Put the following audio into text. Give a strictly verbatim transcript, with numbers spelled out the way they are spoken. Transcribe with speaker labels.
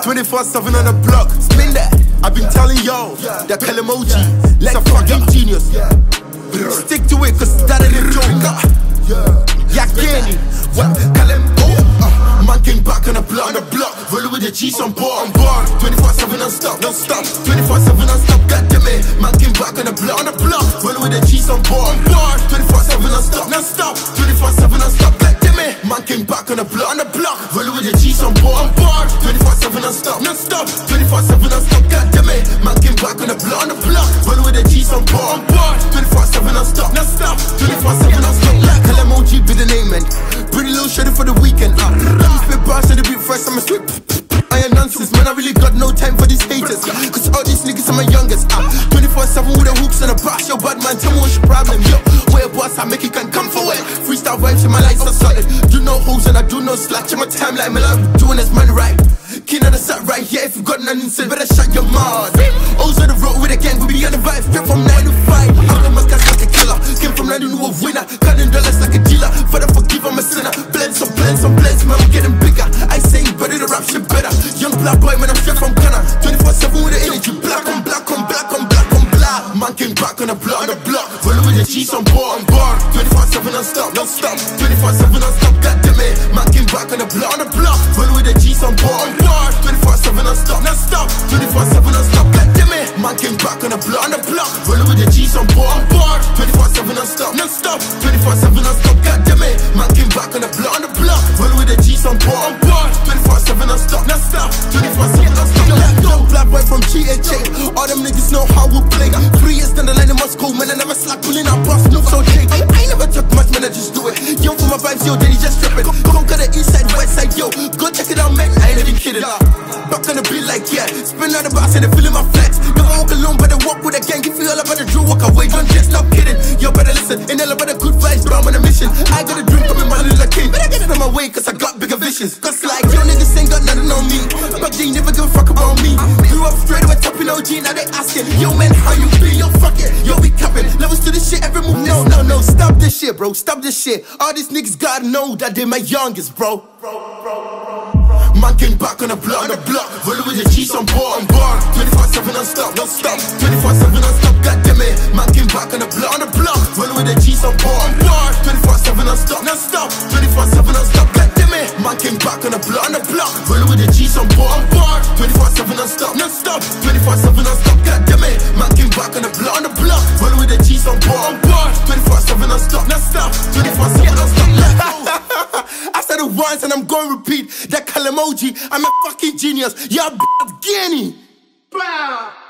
Speaker 1: twenty-four seven on the block, spin that. I've been telling y'all that Kal emoji, like a fucking genius. Stick to it, cause that ain't a joke. Yeah, Kenny, what? Kal emoji. Man came back on the block, on the block. Rolling with the G's on board, on board. twenty-four seven non-stop, non-stop. twenty-four seven non-stop, goddamn it. Man came back on the block, on the block. Rolling with the G's on board, on board. twenty-four seven non-stop, non-stop. twenty-four seven non-stop, goddamn it. Man came back on the block, on the block. Rolling with the G's on board, on board. twenty-four seven non-stop, non-stop. twenty-four seven non-stop, goddamn it. Man came back on the block, on the block. Rolling with the G's on board, on board. twenty-four seven non-stop, non-stop. twenty-four seven non-stop. Kal emoji be the name, man. Pretty little shorty for the weekend. Uh, let me spit bars to the beat first. I'm a sweep. I am nonsense, man. I really got no time for these haters. Cause all these niggas are my youngest. Uh, twenty-four seven with the hooks and a brush. Yo, bad man, tell me what's your problem. Yo, where boss, I make it can come forward. Freestyle vibes and my lights are solid. Do no hoes and I do no slack. In my timeline, man, I'm doing this man right. King of the set right here. If you got nothing to say, better shut your mouth. O's on the road with a gang, we be on the vibe. Straight from nine to five. I'm on my cast like a killer. Came from nine to a winner. Counting dollars like a dealer. Father forgive, I'm a sinner. Blend some blend some blends, man, I'm getting bigger. I sing better, the rap shit better. Young black boy, man, I'm straight from Ghana. twenty-four seven with the energy. Black on black on black on black on black. Man came back on the block, on the block. Rolling with the G's on board, on board. twenty-four seven non-stop, non-stop. twenty-four seven non-stop, goddamn it. Man came back on the block, on the block. Rolling with the G's on board, on board. twenty-four seven non-stop, non-stop. twenty-four seven non-stop, goddamn it. Man came back on the block, on the block. Rolling with the G's on board, on board. twenty-four seven non-stop, non-stop. twenty-four seven non-stop, goddamn it. Man came back on the block, on the block. Rolling with the G's on board, on board. twenty-four seven non-stop, non-stop. twenty-four seven non-stop. Young black boy from G H A. All them niggas know how we play. Three years down the line in Moscow, man, I never slack pulling out boss moves so J. I, I never talk much, man, I just do it. Young for my vibes, yo, then he just strip it. Conquer the east side, west side, yo. Go check it out, man, I ain't even kidding. Back on the beat like, yeah. Spin out the box and they feeling my flex. Never walk alone, better walk with a gang. If you all about the drill, walk away, don't just stop kidding. Yo, better listen, ain't all about the good vibes, but I'm on a mission. I got a dream coming, my little king. Better get it on my way, cause I got bigger visions. Cause like, yo, niggas ain't got nothing on me. But they never give a fuck about me. Grew up straight away, topping O G, now they asking, yo, man, how you be? Yo, fuck it, yo, we capping. Levels to this shit, every move. No, no, no, stop this shit, bro, stop this shit. All these niggas gotta know that they my youngest, bro. Man came back on the block, on the block. Rolling with the G's on board, on board. twenty-four seven non-stop, non-stop. twenty-four seven non-stop, goddamn it. Man came back on the block, on the block. Rolling with the G's on board, on board. twenty-four seven non-stop, non-stop. twenty-four seven non-stop, goddamn it. Man came back on the block, on the block. Rolling with the G's on board, on board. twenty-four seven non-stop, non-stop. twenty-four seven non-stop, goddamn it. Man came back on the block, on the block. Rolling with the G's on board, on board. twenty-four seven non-stop, non-stop. twenty-four seven non-stop. I said it once and I'm going to repeat that Kal emoji. I'm a fucking genius. You're a b****, Guinea.